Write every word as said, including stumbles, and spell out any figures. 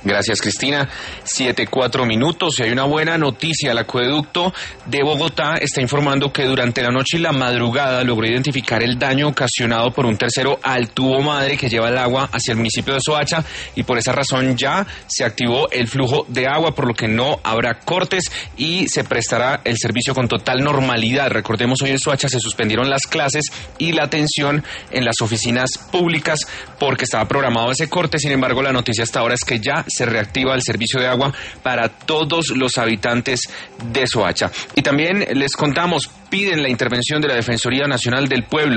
Gracias, Cristina. Siete, cuatro minutos y hay una buena noticia. El acueducto de Bogotá está informando que durante la noche y la madrugada logró identificar el daño ocasionado por un tercero al tubo madre que lleva el agua hacia el municipio de Soacha y por esa razón ya se activó el flujo de agua, por lo que no habrá cortes y se prestará el servicio con total normalidad. Recordemos, hoy en Soacha se suspendieron las clases y la atención en las oficinas públicas porque estaba programado ese corte. Sin embargo, la noticia hasta ahora es que ya se reactiva el servicio de agua para todos los habitantes de Soacha. Y también les contamos, piden la intervención de la Defensoría Nacional del Pueblo.